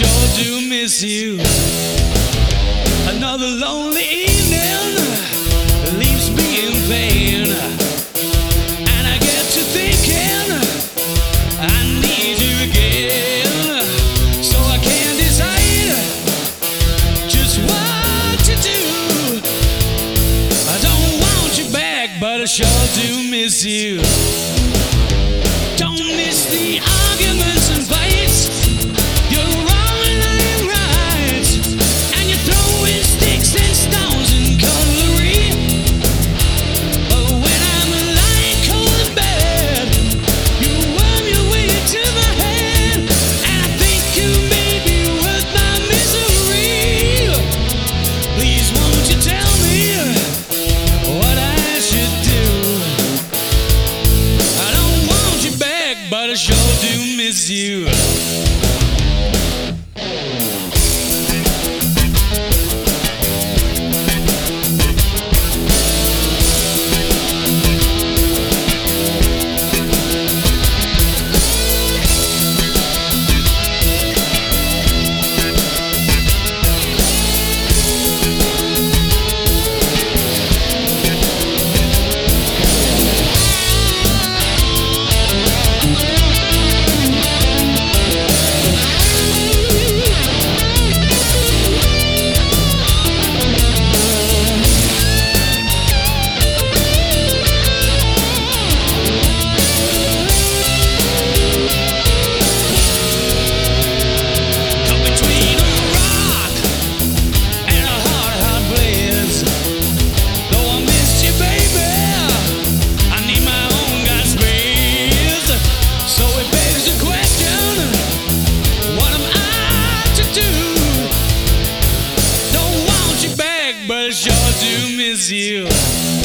sure do miss you. Another lonely evening leaves me in pain, and I get to thinking I need you again. So I can't decide just what to do. I don't want you back, but I sure do miss you. Don't miss the arguments and fights. You're wrong and I'm right, and you're throwing sticks and stones and cutlery. But when I'm lying cold in bed, you worm your way to my head, and I think you may be worth my misery. Please won't you tell me what I should do? I don't want you back, but I sure do miss you. But I sure do miss you.